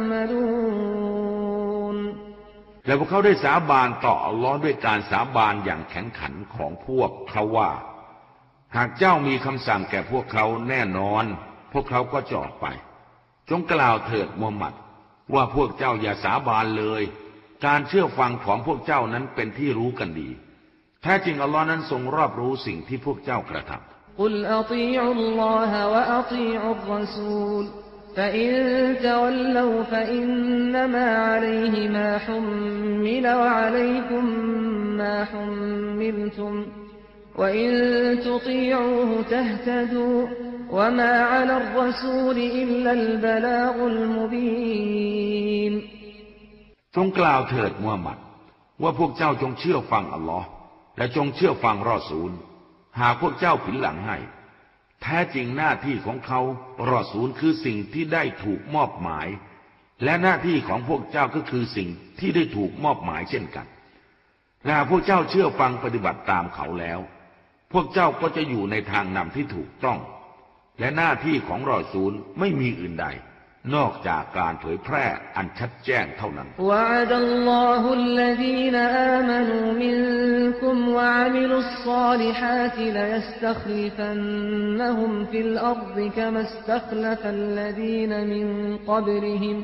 B: تعملون
A: และพวกเขาได้สาบานต่ออัลลอฮ์ด้วยการสาบานอย่างแข็งขันของพวกเขาว่าหากเจ้ามีคำสั่งแก่พวกเขาแน่นอนพวกเขาก็จะออกไปจงกล่าวเถิดมูฮัมหมัดว่าพวกเจ้าอย่าสาบานเลยการเชื่อฟังของพวกเจ้านั้นเป็นที่รู้กันดีแท้จริงอัลลอฮ์นั้นทรงรอบรู้สิ่งที่พวกเจ้ากระทำ
B: قل أطيعوا الله وأطيعوا الرسول فإن تولوا فإنما عليه ما حمل وعليكم ما حملتم وإن تطيعوه تهتدوا وما على الرسول إلا البلاغ المبين
A: จงกล่าวเถิดมูฮัมหมัดว่าพวกเจ้าจงเชื่อฟังอัลลอฮ์และจงเชื่อฟังรอซูลหากพวกเจ้าผินหลังให้แท้จริงหน้าที่ของเขารอซูลคือสิ่งที่ได้ถูกมอบหมายและหน้าที่ของพวกเจ้าก็คือสิ่งที่ได้ถูกมอบหมายเช่นกันและหากพวกเจ้าเชื่อฟังปฏิบัติตามเขาแล้วพวกเจ้าก็จะอยู่ในทางนำที่ถูกต้องและหน้าที่ของรอซูลไม่มีอื่นใดนอกจากการเผยแพร่อันชัดแจ้งเท่านั้น
B: وعد الله الذين آمنوا منكم وعملوا الصالحات ليستخلفنهم في الأرض كما استخلف الذين من قبلهم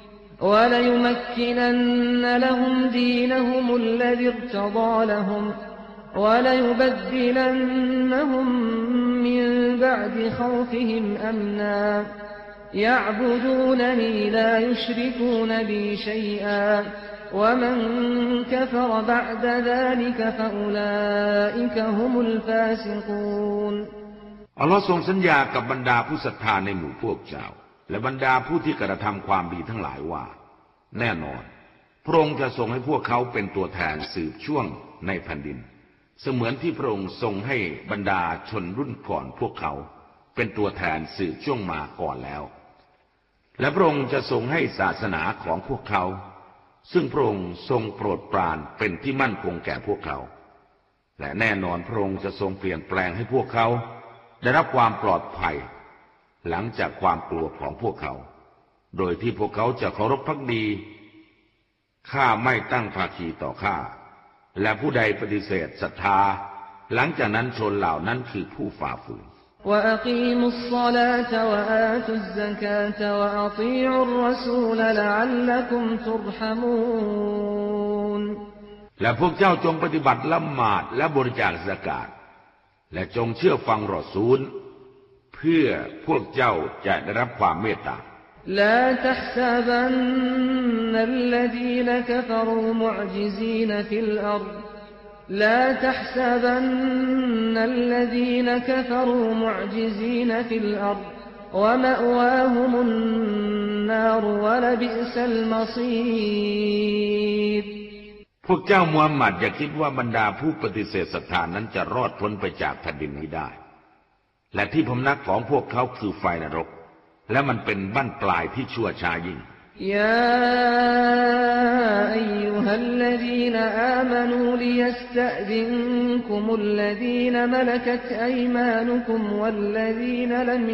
B: وليمكنن لهم دينهم الذي ارتضى لهم وليبدلنهم من بعد خوفهم أمنا يعبدونني لا يشركون بي شيئا ومن كفر بعد ذلك فأولئك هم الفاسقون
A: อัลลอฮ์ทรงสัญญากับบรรดาผู้ศรัทธาในหมู่พวกเจ้าและบรรดาผู้ที่กระทำความดีทั้งหลายว่าแน่นอนพระองค์จะทรงให้พวกเขาเป็นตัวแทนสืบช่วงในแผ่นดินเสมือนที่พระองค์ทรงให้บรรดาชนรุ่นก่อนพวกเขาเป็นตัวแทนสืบช่วงมาก่อนแล้วและพระองค์จะทรงให้ศาสนาของพวกเขาซึ่งพระองค์ทรงโปรดปรานเป็นที่มั่นคงแก่พวกเขาและแน่นอนพระองค์จะทรงเปลี่ยนแปลงให้พวกเขาได้รับความปลอดภัยหลังจากความกลัวของพวกเขาโดยที่พวกเขาจะเคารพภักดีข้าไม่ตั้งภาคีต่อข้าและผู้ใดปฏิเสธศรัทธาหลังจากนั้นชนเหล่านั้นคือผู้ฝ่าฝืน
B: وأقيموا الصلاة وآتوا الزكاة وأطيعوا الرسول لعلكم ترحمون
A: และพวกเจ้าจงปฏิบัติละหมาดและบริจาคซะกาตและจงเชื่อฟังรอซูลเพื่อพวกเจ้าจะได้รับความเมตตา
B: لا تحسبن الذين كفروا معجزين في الأرض لا تحسبن الذين كفروا معجزين في الأرض ومأواهم النار ولبئس المصير
A: พวกเจ้ามูฮัมหมัดอย่าคิดว่าบรรดาผู้ปฏิเสธศรัทธานั้นจะรอดพ้นไปจากแผ่นดินนี้ได้และที่พำนักของพวกเขาคือไฟนรกและมันเป็นบั้นปลายที่ชั่วช้ายิ่ง
B: يا أيها الذين آمنوا ليستأذنكم الذين ملكت أيمانكم والذين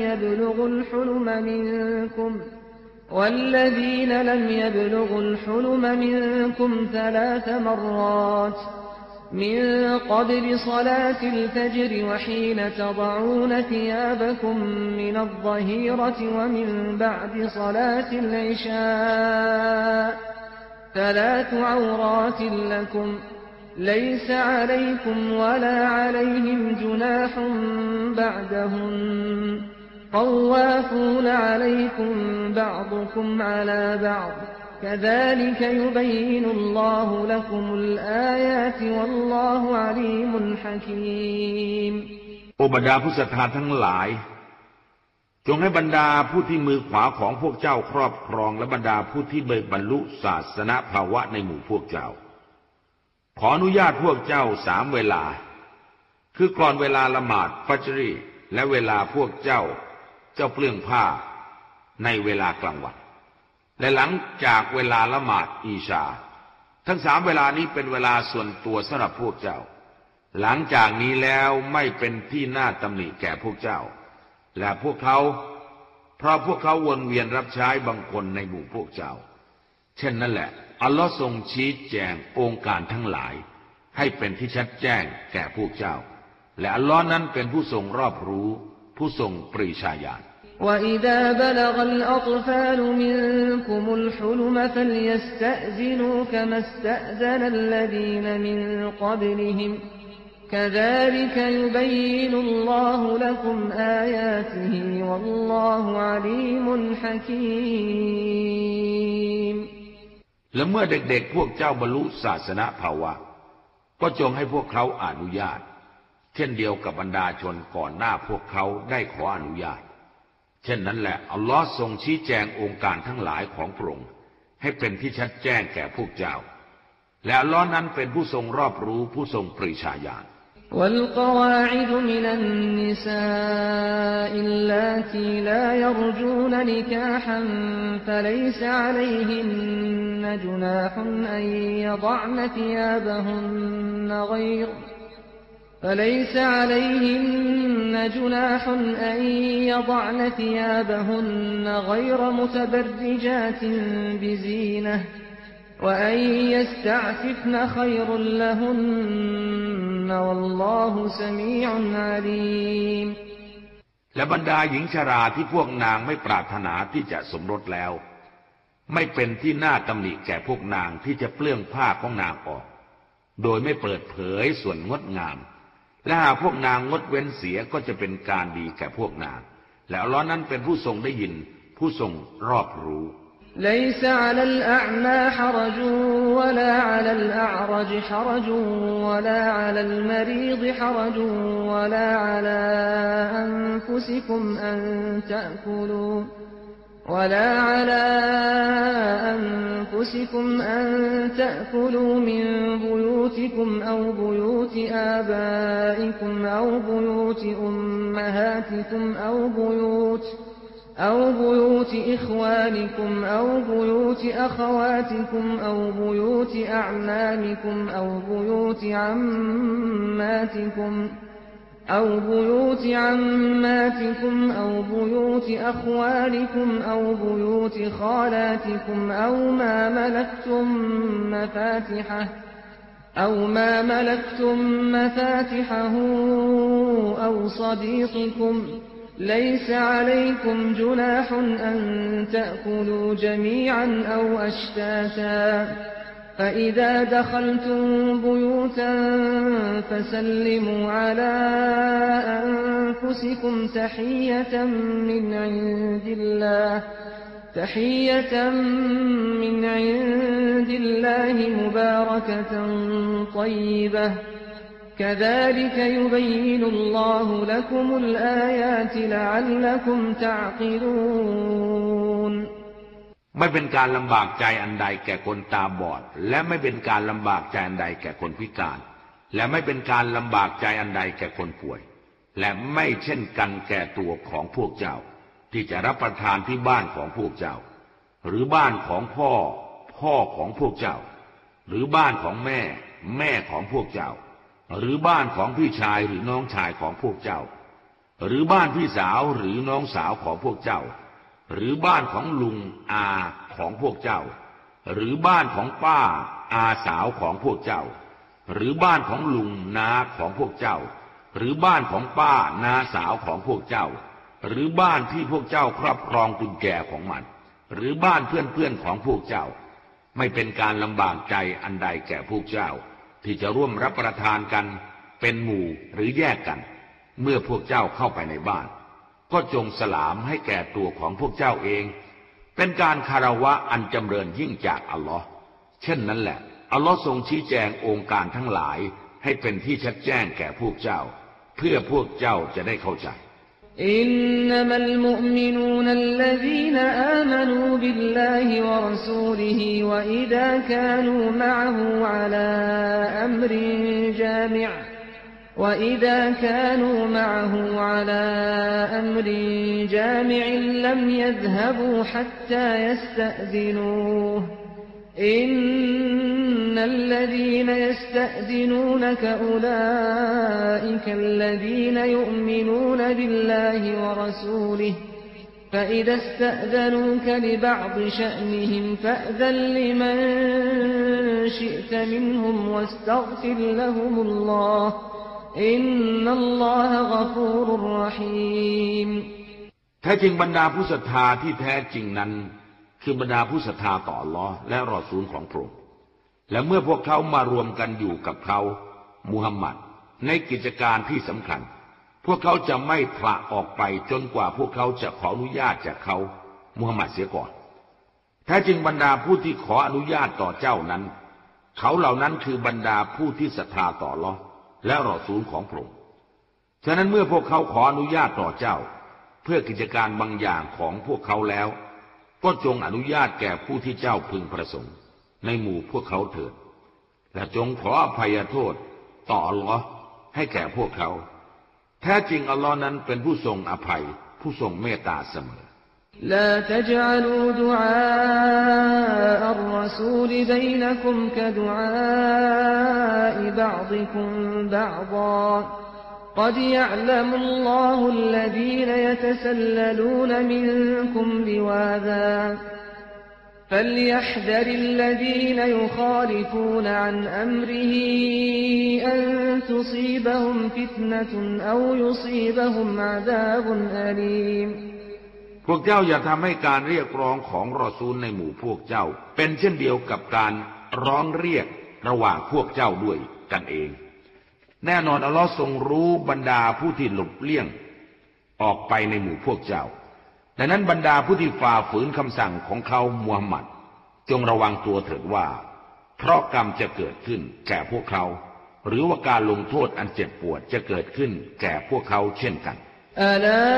B: لم يبلغوا الحلم منكم 3 مرات من قبل صلاة الفجر وحين تضعون ثيابكم من الظهيرة ومن بعد صلاة العشاء 3 عورات لكم ليس عليكم ولا عليهم جناح بعدهن طوافون عليكم بعضكم على بعض كذلك يبين الله لكم الآيات والله عليم حكيم
A: โอบรรดาผู้ศรัทธาทั้งหลายจงให้บรรดาผู้ที่มือขวาของพวกเจ้าครอบครองและบรรดาผู้ที่บรรลุศาสนภาวะในหมู่พวกเจ้าขออนุญาตพวกเจ้า3 เวลาคือก่อนเวลาละหมาดฟัจรีและเวลาพวกเจ้าเปลื้องผ้าในเวลากลางวันและหลังจากเวลาละหมาดอีชาทั้ง3 เวลานี้เป็นเวลาส่วนตัวสำหรับพวกเจ้าหลังจากนี้แล้วไม่เป็นที่น่าตำหนิแก่พวกเจ้าและพวกเขาเพราะพวกเขาวนเวียนรับใช้บางคนในหมู่พวกเจ้าเช่นนั้นแหละอัลลอฮ์ทรงชี้แจงองค์การทั้งหลายให้เป็นที่ชัดแจ้งแก่พวกเจ้าและอัลลอฮ์นั้นเป็นผู้ทรงรอบรู้ผู้ทรงปรีชาญาณ
B: وإذا بلغ الأطفال منكم الحلم فليستأذنوا كما استأذن الذين من قبلهم كذلك يبين الله لكم آياته والله عليم حكيم
A: และเมื่อเด็กๆพวกเจ้าบรรลุศาสนภาวะก็จงให้พวกเขาอนุญาตเช่นเดียวกับบรรดาชนก่อนหน้าพวกเขาได้ขออนุญาตเช่นนั้นแหละอัลลอฮ์ทรงชี้แจงองค์การทั้งหลายของพระองค์ให้เป็นที่ชัดแจ้งแก่พวกเจ้าและอัลลอฮ์นั้นเป็นผู้ทรงรอบรู้ผู้ทรงปรีชาญาณ
B: والقواعد من النساء اللاتي لا يرجون نكاحا فليس عليهن جناح أن يضعن ثيابهن غير متبرجات بزينة وأن يستعففن خير لهن والله سميع عليم
A: และบรรดาหญิงชราที่พวกนางไม่ปรารถนาที่จะสมรสแล้วไม่เป็นที่น่าตำหนิแก่พวกนางที่จะเปลื้องผ้าของนางออกโดยไม่เปิดเผยส่วนงดงามและหากพวกนางงดเว้นเสียก็จะเป็นการดีแก่พวกนางและอัลเลาะห์นั้นเป็นผู้ทรงได้ยินผู้ทรงรอบรู้
B: ليس على الأعمى حرج ولا على الأعرج حرج ولا على المريض حرج ولا على أنفسكم أن تأكلوا من بيوتكم أو بيوت آبائكم أو بيوت أمهاتكم أو بيوت إخوانكم أو بيوت أخواتكم أو بيوت أعمامكم أو بيوت عماتكم أو بيوت أخوالكم أو بيوت خالاتكم أو ما ملكتم مفاتحه أو صديقكم ليس عليكم جناح أن تأكلوا جميعا أو أشتاتا فإذا دخلتم بيوتا فسلموا على أنفسكم تحية من عند الله مباركة طيبة كذلك يبين الله لكم الآيات لعلكم تعقلون
A: ไม่เป็นการลำบากใจอันใดแก่คนตาบอดและไม่เป็นการลำบากใจอันใดแก่คนพิการและไม่เป็นการลำบากใจอันใดแก่คนป่วยและไม่เช่นกันแก่ตัวของพวกเจ้าที่จะรับประทานที่บ้านของพวกเจ้าหรือบ้านของพ่อของพวกเจ้าหรือบ้านของแม่ของพวกเจ้าหรือบ้านของพี่ชายหรือน้องชายของพวกเจ้าหรือบ้านพี่สาวหรือน้องสาวของพวกเจ้าหรือบ้านของลุงอาของพวกเจ้าหรือบ้านของป้าอาสาวของพวกเจ้าหรือบ้านของลุงน้าของพวกเจ้าหรือบ้านของป้าน้าสาวของพวกเจ้าหรือบ้านที่พวกเจ้าครอบครองกุญแจของมันหรือบ้านเพื่อนของพวกเจ้าไม่เป็นการลำบากใจอันใดแก่พวกเจ้าที่จะร่วมรับประทานกันเป็นหมู่หรือแยกกันเมื่อพวกเจ้าเข้าไปในบ้านก็จงสลามให้แก่ตัวของพวกเจ้าเองเป็นการคารวะอันจำเริญยิ่งจากอัลลอฮ์เช่นนั้นแหละอัลลอฮ์ทรงชี้แจงองค์การทั้งหลายให้เป็นที่ชัดแจ้งแก่พวกเจ้าเพื่อพวกเจ้าจะได้เข้าใจ
B: อินนัมัลมุอ์มินูนัลลซีนอามานูบิลลาฮิวะรอซูลิฮิวะอิซากานูมะอะฮูอะลาอัมรินจามิอ์وإذا كانوا معه على أمر جامع لم يذهبوا حتى يستأذنوه إن الذين يستأذنونك أولئك الذين يؤمنون بالله ورسوله فإذا استأذنوك لبعض شأنهم فأذن لمن شئت منهم واستغفر لهم الله إن الله غفور رحيم
A: แท้จริงบรรดาผู้ศรัทธาที่แท้จริงนั้นคือบรรดาผู้ศรัทธาต่ออัลเลาะห์และรอซูลของพระองค์และเมื่อพวกเขามารวมกันอยู่กับเขามุฮัมมัดในกิจการที่สำคัญพวกเขาจะไม่ผละออกไปจนกว่าพวกเขาจะขออนุญาตจากเขามุฮัมมัดเสียก่อนแท้จริงบรรดาผู้ที่ขออนุญาตต่อเจ้านั้นเขาเหล่านั้นคือบรรดาผู้ที่ศรัทธาต่ออัลเลาะห์และรอซูลของพระองค์ฉะนั้นเมื่อพวกเขาขออนุญาตต่อเจ้าเพื่อกิจการบางอย่างของพวกเขาแล้วก็จงอนุญาตแก่ผู้ที่เจ้าพึงประสงค์ในหมู่พวกเขาเถิดและจงขออภัยโทษต่ออัลเลาะห์ให้แก่พวกเขาแท้จริงอัลเลาะห์นั้นเป็นผู้ทรงอภัยผู้ทรงเมตตาเสมอ
B: لا تجعلوا دعاء الرسول بينكم كدعاء بعضكم بعضا قد يعلم الله الذين يتسللون منكم لواذا فليحذر الذين يخالفون عن أمره أن تصيبهم فتنة أو يصيبهم عذاب أليم
A: พวกเจ้าอย่าทำให้การเรียกร้องของรอซูลในหมู่พวกเจ้าเป็นเช่นเดียวกับการร้องเรียกระหว่างพวกเจ้าด้วยกันเองแน่นอนอัลลอฮ์ทรงรู้บรรดาผู้ที่หลบเลี่ยงออกไปในหมู่พวกเจ้าดังนั้นบรรดาผู้ที่ฝ่าฝืนคำสั่งของเขามูฮัมหมัดจงระวังตัวเถิดว่าเพราะกรรมจะเกิดขึ้นแก่พวกเขาหรือว่าการลงโทษอันเจ็บปวดจะเกิดขึ้นแก่พวกเขาเช่นกัน
B: อัลา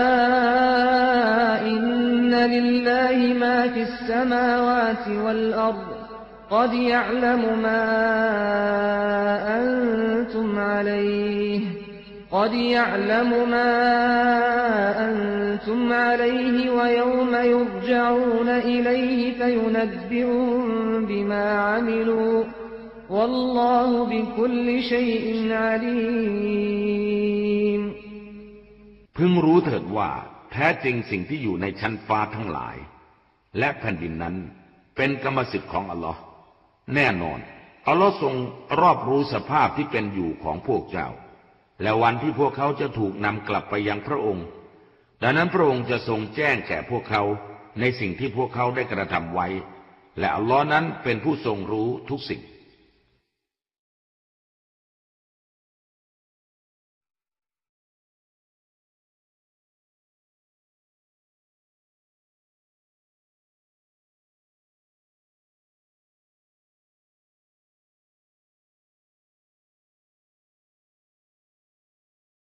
B: อินนัลิลลาฮิมาฟิสสมาวาติวัลอัรฎقد يعلم ما أنتم عليه قد يعلم ما أنتم عليه ويوم يرجعون إليه فينبئهم بما عملوا والله بكل شيء عليم
A: พึงรู้เถิดว่าแท้จริงสิ่งที่อยู่ในชั้นฟ้าทั้งหลายและแผ่นดินนั้นเป็นกรรมสิทธิ์ของอัลลอฮ์แน่นอนอัลลอฮ์ทรงรอบรู้สภาพที่เป็นอยู่ของพวกเจ้าและวันที่พวกเขาจะถูกนำกลับไปยังพระองค์ดังนั้นพระองค์จะทรงแจ้งแก่พวกเขาในสิ่งที่พวกเขาได้กระทำไว้และอัลลอฮ์นั้นเป็นผู้ทรงรู้ทุกสิ่ง